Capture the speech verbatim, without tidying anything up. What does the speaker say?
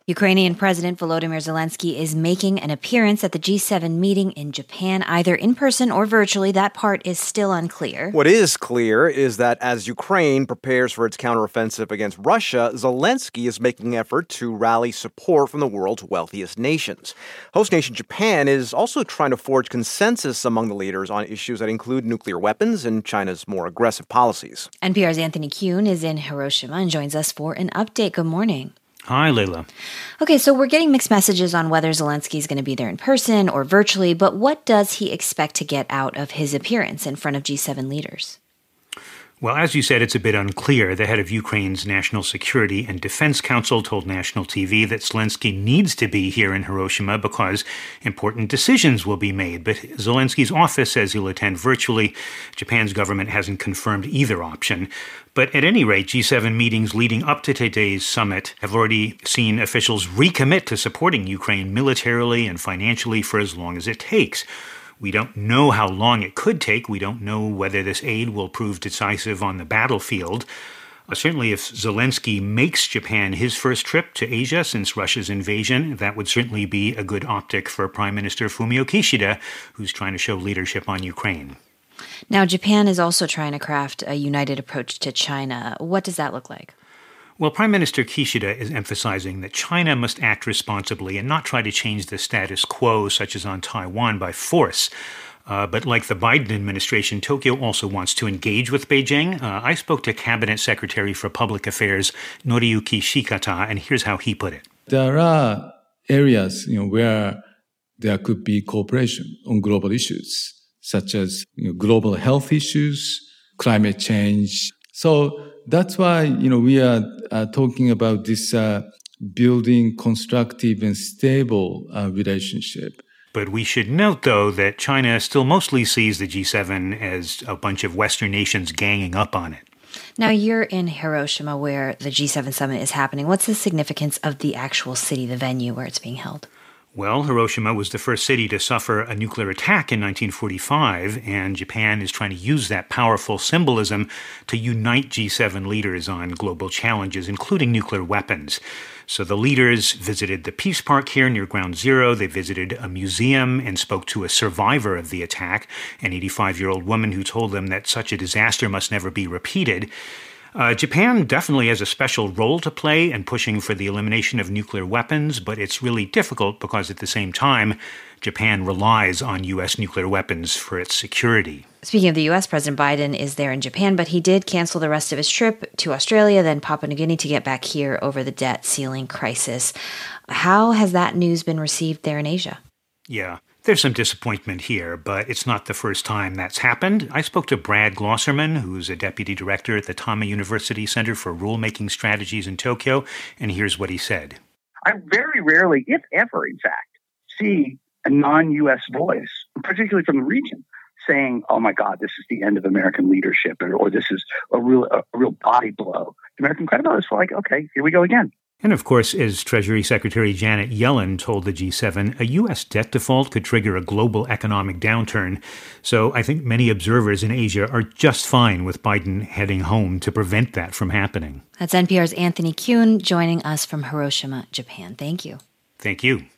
Ukrainian President Volodymyr Zelensky is making an appearance at the G seven meeting in Japan, either in person or virtually. That part is still unclear. What is clear is that as Ukraine prepares for its counteroffensive against Russia, Zelensky is making an effort to rally support from the world's wealthiest nations. Host nation Japan is also trying to forge consensus among the leaders on issues that include nuclear weapons and China's more aggressive policies. N P R's Anthony Kuhn is in Hiroshima and joins us for an update. Good morning. Hi, Layla. Okay, so we're getting mixed messages on whether Zelensky is going to be there in person or virtually, but what does he expect to get out of his appearance in front of G seven leaders? Well, as you said, it's a bit unclear. The head of Ukraine's National Security and Defense Council told national T V that Zelensky needs to be here in Hiroshima because important decisions will be made. But Zelensky's office says he'll attend virtually. Japan's government hasn't confirmed either option. But at any rate, G seven meetings leading up to today's summit have already seen officials recommit to supporting Ukraine militarily and financially for as long as it takes. We don't know how long it could take. We don't know whether this aid will prove decisive on the battlefield. Uh, certainly, if Zelensky makes Japan his first trip to Asia since Russia's invasion, that would certainly be a good optic for Prime Minister Fumio Kishida, who's trying to show leadership on Ukraine. Now, Japan is also trying to craft a united approach to China. What does that look like? Well, Prime Minister Kishida is emphasizing that China must act responsibly and not try to change the status quo, such as on Taiwan, by force. Uh, but like the Biden administration, Tokyo also wants to engage with Beijing. Uh, I spoke to Cabinet Secretary for Public Affairs Noriyuki Shikata, and here's how he put it. There are areas, you know, where there could be cooperation on global issues, such as, you know, global health issues, climate change. So that's why, you know, we are uh, talking about this uh, building constructive and stable uh, relationship. But we should note, though, that China still mostly sees the G seven as a bunch of Western nations ganging up on it. Now, you're in Hiroshima where the G seven summit is happening. What's the significance of the actual city, the venue where it's being held? Well, Hiroshima was the first city to suffer a nuclear attack in nineteen forty-five, and Japan is trying to use that powerful symbolism to unite G seven leaders on global challenges, including nuclear weapons. So the leaders visited the Peace Park here near Ground Zero. They visited a museum and spoke to a survivor of the attack, an eighty-five-year-old woman who told them that such a disaster must never be repeated. Uh, Japan definitely has a special role to play in pushing for the elimination of nuclear weapons, but it's really difficult because at the same time, Japan relies on U S nuclear weapons for its security. Speaking of the U S, President Biden is there in Japan, but he did cancel the rest of his trip to Australia, then Papua New Guinea to get back here over the debt ceiling crisis. How has that news been received there in Asia? Yeah. There's some disappointment here, but it's not the first time that's happened. I spoke to Brad Glosserman, who's a deputy director at the Tama University Center for Rulemaking Strategies in Tokyo, and here's what he said. I very rarely, if ever, in fact, see a non-U S voice, particularly from the region, saying, oh my God, this is the end of American leadership, or, or this is a real, a, a real body blow. American credibility is like, okay, here we go again. And of course, as Treasury Secretary Janet Yellen told the G seven, a U S debt default could trigger a global economic downturn. So I think many observers in Asia are just fine with Biden heading home to prevent that from happening. That's N P R's Anthony Kuhn joining us from Hiroshima, Japan. Thank you. Thank you.